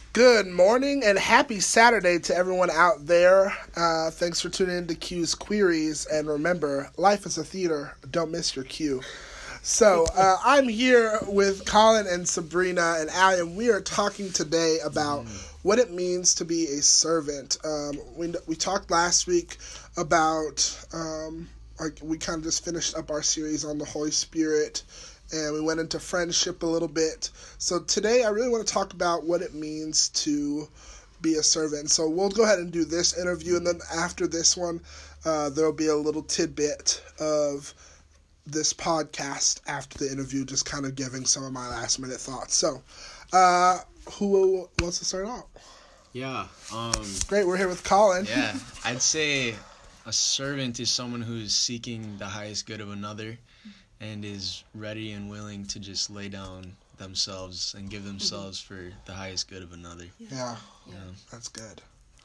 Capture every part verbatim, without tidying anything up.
Good morning and happy Saturday to everyone out there. Uh, thanks for tuning in to Q's Queries. And remember, life is a theater. Don't miss your Q. So uh, I'm here with Colin and Sabrina and Allie, and we are talking today about what it means to be a servant. Um, we we talked last week about, um, like we kind of just finished up our series on the Holy Spirit, and we went into friendship a little bit. So today I really want to talk about what it means to be a servant. So we'll go ahead and do this interview, and then after this one, uh, there'll be a little tidbit of this podcast after the interview, just kind of giving some of my last minute thoughts. So, uh, who wants to start out? Yeah. Um, Great, we're here with Colin. Yeah, I'd say a servant is someone who's seeking the highest good of another and is ready and willing to just lay down themselves and give themselves mm-hmm. for the highest good of another. Yeah, yeah. yeah. That's good.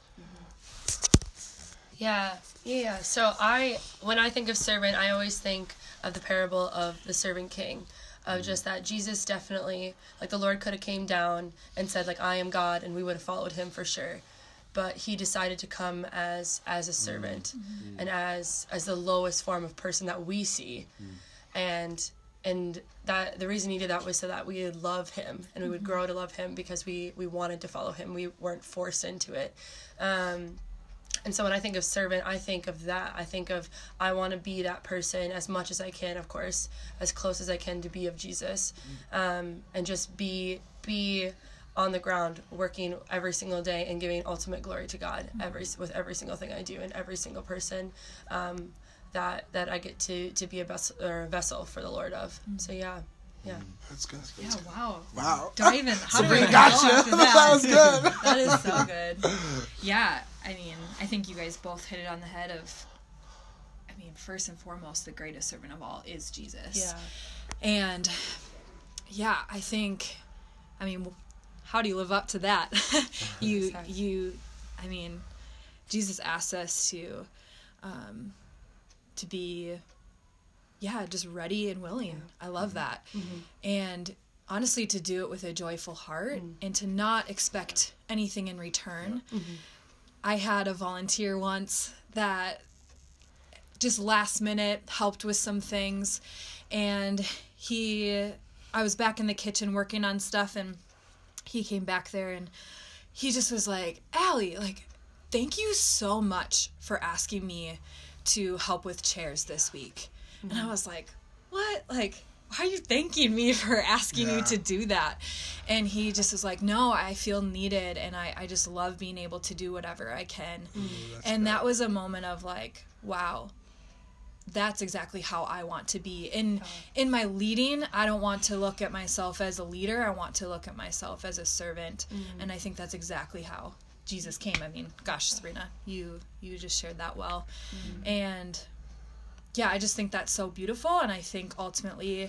Mm-hmm. Yeah, yeah. So I, when I think of servant, I always think of the parable of the servant king, of mm-hmm. just that Jesus definitely, like the Lord could have came down and said like, I am God, and we would have followed him for sure. But he decided to come as as a servant mm-hmm. and as as the lowest form of person that we see. Mm-hmm. And and that the reason he did that was so that we would love him and we would grow to love him because we, we wanted to follow him. We weren't forced into it. Um, and so when I think of servant, I think of that. I think of I want to be that person as much as I can, of course, as close as I can to be of Jesus, um, and just be be on the ground working every single day and giving ultimate glory to God every with every single thing I do and every single person. Um, that that I get to, to be a vessel, or a vessel for the Lord of. Mm-hmm. So yeah, yeah. That's good. Yeah, wow. Wow. Do I even, how do I even gotcha. go after that? That was good. That is so good. Yeah, I mean, I think you guys both hit it on the head of, I mean, first and foremost, the greatest servant of all is Jesus. Yeah. And, yeah, I think, I mean, how do you live up to that? you, exactly. you, I mean, Jesus asks us to, um, to be, yeah, just ready and willing. I love mm-hmm. that. Mm-hmm. And honestly, to do it with a joyful heart mm-hmm. and to not expect anything in return. Yeah. Mm-hmm. I had a volunteer once that just last minute helped with some things. And he, I was back in the kitchen working on stuff, and he came back there and he just was like, Allie, like, thank you so much for asking me to help with chairs this week. Mm-hmm. And I was like, what? Like, why are you thanking me for asking yeah. you to do that? And he just was like, no, I feel needed, and I, I just love being able to do whatever I can. Mm-hmm. And that was a moment of like, wow, that's exactly how I want to be. In oh. in my leading, I don't want to look at myself as a leader. I want to look at myself as a servant. Mm-hmm. And I think that's exactly how Jesus came. I mean, gosh, Sabrina, you you just shared that well. Mm-hmm. And yeah, I just think that's so beautiful, and I think ultimately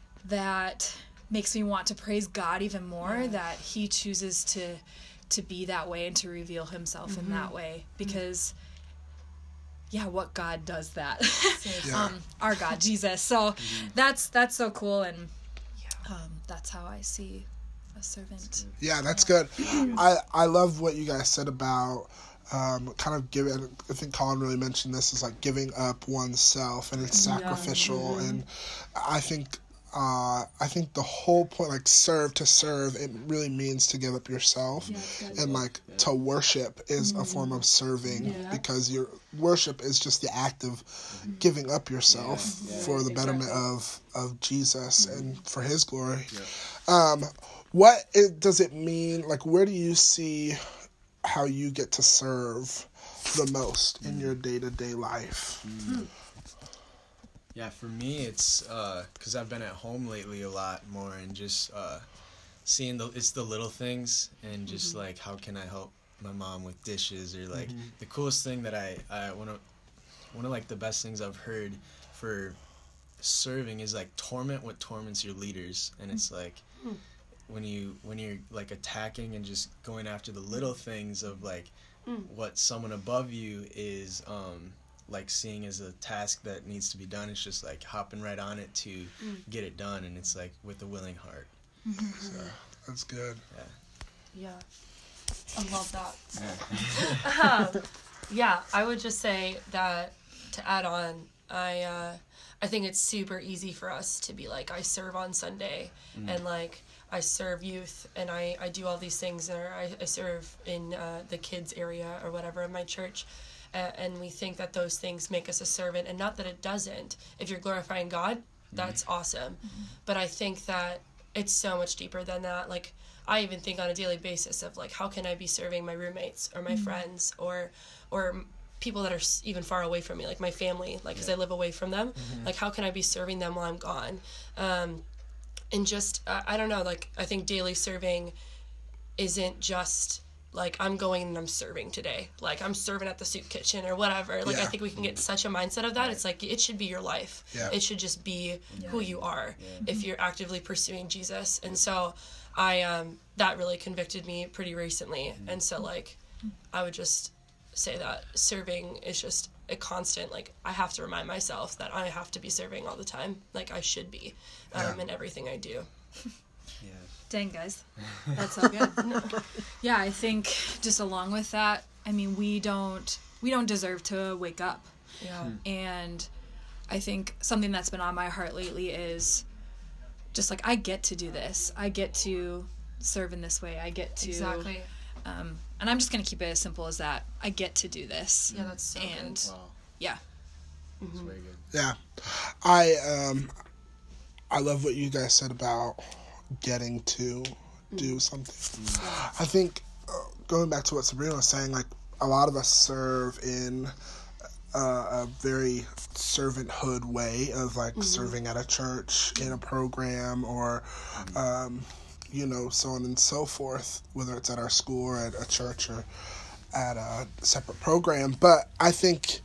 that makes me want to praise God even more, yeah. that he chooses to to be that way and to reveal himself mm-hmm. in that way, because mm-hmm. yeah, what God does that? Yeah. um, our God, Jesus. So mm-hmm. that's that's so cool, and yeah. um, that's how I see a servant. Yeah, that's good. I, I love what you guys said about um, kind of giving, I think Colin really mentioned this, is like giving up oneself, and it's sacrificial. Yeah. Mm-hmm. And I think uh, I think the whole point, like serve to serve, it really means to give up yourself. Yeah, and like yeah. to worship is mm-hmm. a form of serving, yeah. because your worship is just the act of mm-hmm. giving up yourself yeah. Yeah. for the exactly. betterment of, of Jesus mm-hmm. and for his glory. Yeah. Um, What it, does it mean, like, where do you see how you get to serve the most in your day-to-day life? Mm. Yeah, for me, it's, because uh, I've been at home lately a lot more, and just uh, seeing, the it's the little things, and just, mm-hmm. like, how can I help my mom with dishes, or, like, mm-hmm. the coolest thing that I, I one of, one of, like, the best things I've heard for serving is, like, torment what torments your leaders, and it's, like, mm. when you when you're like attacking and just going after the little things of like mm. what someone above you is um like seeing as a task that needs to be done, it's just like hopping right on it to mm. get it done, and it's like with a willing heart. Mm-hmm. So that's good. Yeah. Yeah. I love that. um, yeah, I would just say that to add on, I uh, I think it's super easy for us to be like, I serve on Sunday, mm. and like I serve youth, and I, I do all these things, or I, I serve in uh, the kids area or whatever in my church, uh, and we think that those things make us a servant, and not that it doesn't. If you're glorifying God, that's mm. awesome. Mm-hmm. But I think that it's so much deeper than that. Like, I even think on a daily basis of like, how can I be serving my roommates or my mm-hmm. friends or or people that are even far away from me, like my family, like because yeah. I live away from them. Mm-hmm. Like, how can I be serving them while I'm gone? Um, and just uh, I don't know. Like, I think daily serving isn't just like I'm going and I'm serving today. Like I'm serving at the soup kitchen or whatever. Like yeah. I think we can get such a mindset of that. It's like it should be your life. Yeah. It should just be yeah. who you are yeah. if you're actively pursuing Jesus. And so I um that really convicted me pretty recently. And so like I would just say that serving is just a constant, like I have to remind myself that I have to be serving all the time. Like I should be um yeah. in everything I do. Yeah. Dang, guys. That's so good. Yeah, I think just along with that, I mean, we don't we don't deserve to wake up. Yeah. And I think something that's been on my heart lately is just like I get to do this. I get to serve in this way. I get to Exactly. Um, and I'm just going to keep it as simple as that. I get to do this. Yeah, that's so and good. Wow. Yeah. That's mm-hmm. very good. Yeah. I um I love what you guys said about getting to do something. Mm. I think uh, going back to what Sabrina was saying, like a lot of us serve in uh, a very servanthood way of like mm-hmm. serving at a church, in a program, or um, you know, so on and so forth, whether it's at our school or at a church or at a separate program. But I think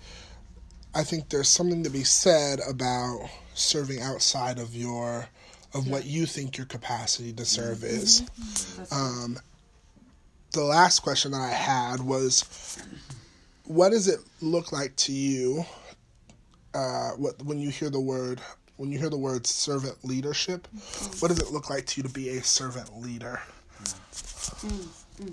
I think there's something to be said about serving outside of your of yeah. what you think your capacity to serve mm-hmm. is. Mm-hmm. Um, the last question that I had was, what does it look like to you uh, what when you hear the word when you hear the word servant leadership? Mm-hmm. What does it look like to you to be a servant leader? Mm-hmm.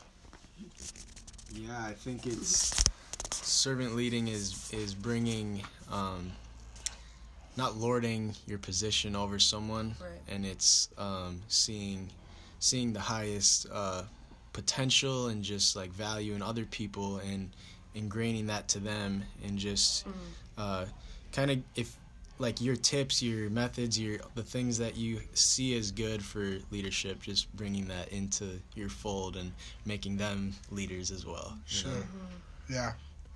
Yeah, I think it's servant leading is is bringing. Um, not lording your position over someone, right. and it's um, seeing seeing the highest uh, potential and just like value in other people and ingraining that to them, and just mm. uh, kind of if like your tips, your methods, your the things that you see as good for leadership, just bringing that into your fold and making them leaders as well. Sure. Mm-hmm. Yeah.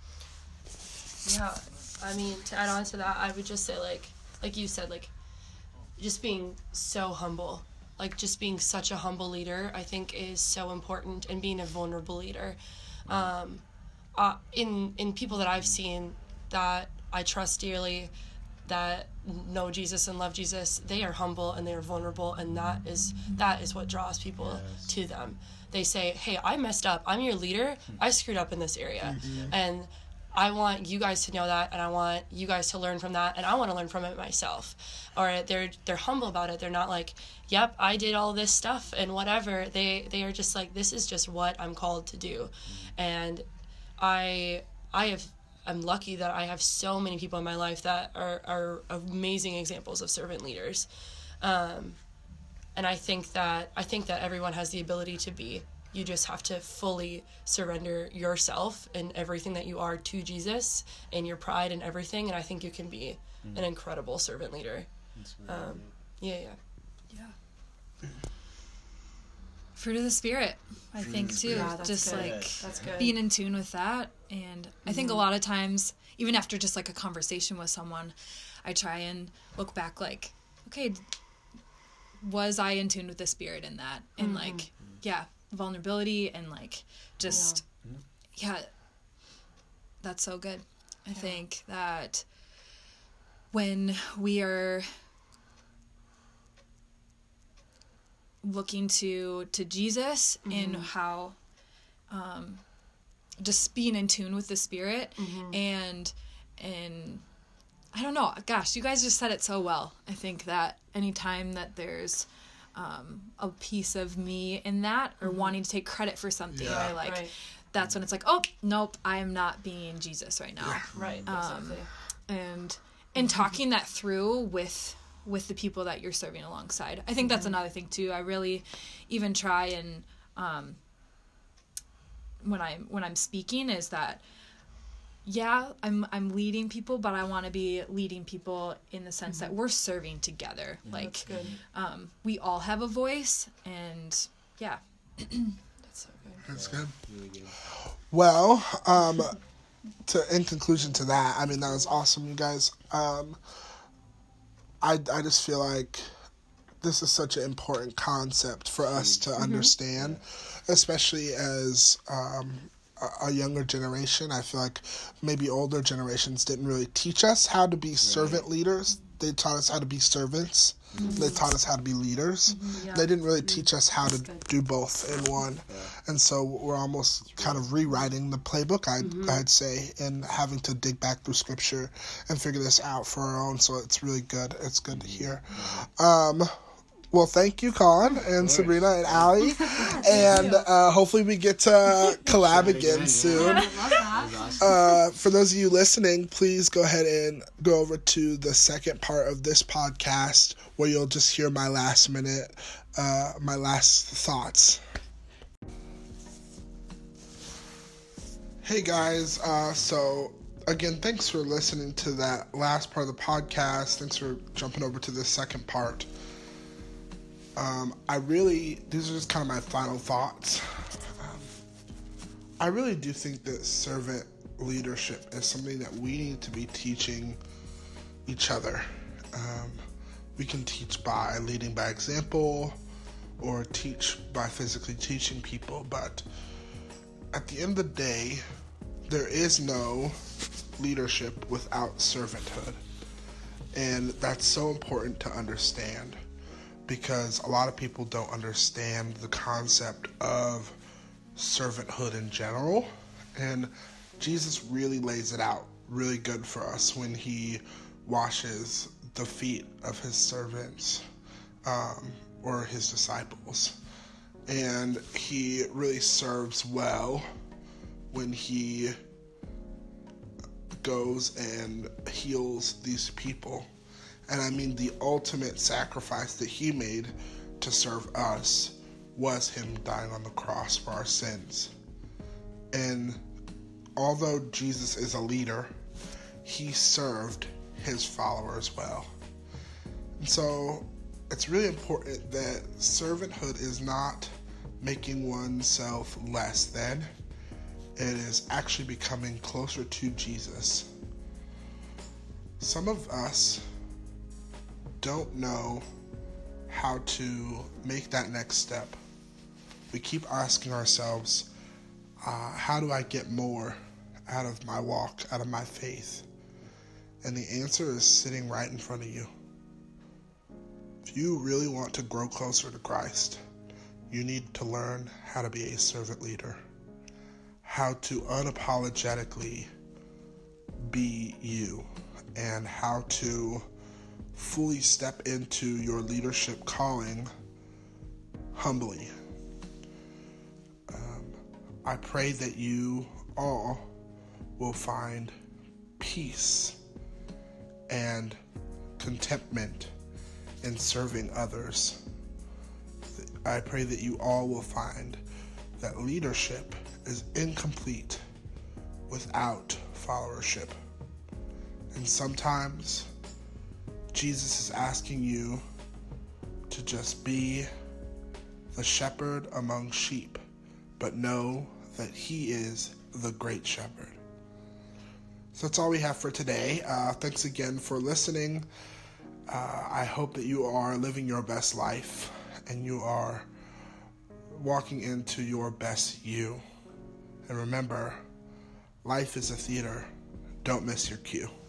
Yeah. I mean, to add on to that, I would just say, like, like you said, like, just being so humble, like, just being such a humble leader, I think is so important, and being a vulnerable leader. Um, uh, in in people that I've seen that I trust dearly, that know Jesus and love Jesus, they are humble and they are vulnerable, and that is that is what draws people yes. to them. They say, hey, I messed up. I'm your leader. I screwed up in this area. Mm-hmm. And I want you guys to know that, and I want you guys to learn from that, and I want to learn from it myself. Or they're they're humble about it. They're not like, yep, I did all this stuff and whatever. They they are just like, this is just what I'm called to do. And I I have I'm lucky that I have so many people in my life that are, are amazing examples of servant leaders. Um, and I think that I think that everyone has the ability to be. You just have to fully surrender yourself and everything that you are to Jesus, and your pride and everything, and I think you can be mm. an incredible servant leader. Really um, yeah, yeah. Yeah. Fruit of the Spirit, I Fruit think, too. Yeah, that's just good. like that's good. Being in tune with that. And mm-hmm. I think a lot of times, even after just like a conversation with someone, I try and look back like, okay, was I in tune with the Spirit in that? And mm-hmm. like, yeah. vulnerability and like just yeah, yeah that's so good. I yeah. think that when we are looking to to Jesus mm-hmm. in how um just being in tune with the Spirit mm-hmm. and and I don't know, gosh, you guys just said it so well. I think that anytime that there's um, a piece of me in that, or mm-hmm. wanting to take credit for something. Yeah. Or like, right. that's when it's like, oh, nope, I am not being Jesus right now. Yeah. Right, um, exactly. And and talking that through with with the people that you're serving alongside. I think that's mm-hmm. another thing too. I really even try and um, when I'm when I'm speaking is that yeah, I'm I'm leading people, but I want to be leading people in the sense mm-hmm. that we're serving together. Mm-hmm. Like That's good. Um, we all have a voice, and yeah. That's so good. That's yeah, good. Really good. Well, um, to in conclusion to that, I mean, that was awesome, you guys. Um, I I just feel like this is such an important concept for us to mm-hmm. understand, yeah. especially as um, a, a younger generation. I feel like maybe older generations didn't really teach us how to be right. servant leaders. They taught us how to be servants. Mm-hmm. They taught us how to be leaders. Mm-hmm, yeah. They didn't really teach us how to do both in one. Yeah. And so we're almost kind of rewriting the playbook, I'd, mm-hmm. I'd say, and having to dig back through Scripture and figure this out for our own. So it's really good. It's good to hear. Um, well, thank you, Colin and Sabrina and Allie. And uh, hopefully we get to collab again soon. Uh, for those of you listening, please go ahead and go over to the second part of this podcast where you'll just hear my last minute, uh, my last thoughts. Hey guys, uh, so again, thanks for listening to that last part of the podcast. Thanks for jumping over to the second part. Um, I really, these are just kind of my final thoughts. Um, I really do think that servant leadership is something that we need to be teaching each other. Um, we can teach by leading by example or teach by physically teaching people, but at the end of the day, there is no leadership without servanthood. And that's so important to understand, because a lot of people don't understand the concept of servanthood in general. And Jesus really lays it out really good for us when he washes the feet of his servants um, or his disciples. And he really serves well when he goes and heals these people. And I mean, the ultimate sacrifice that he made to serve us was him dying on the cross for our sins. And although Jesus is a leader, he served his followers well. And so it's really important that servanthood is not making oneself less than. It is actually becoming closer to Jesus. Some of us don't know how to make that next step. We keep asking ourselves, uh, how do I get more out of my walk, out of my faith? And the answer is sitting right in front of you. If you really want to grow closer to Christ, you need to learn how to be a servant leader, how to unapologetically be you, and how to fully step into your leadership calling humbly. Um, I pray that you all will find peace and contentment in serving others. I pray that you all will find that leadership is incomplete without followership. And sometimes Jesus is asking you to just be the shepherd among sheep, but know that he is the great shepherd. So that's all we have for today. Uh, thanks again for listening. Uh, I hope that you are living your best life and you are walking into your best you. And remember, life is a theater. Don't miss your cue.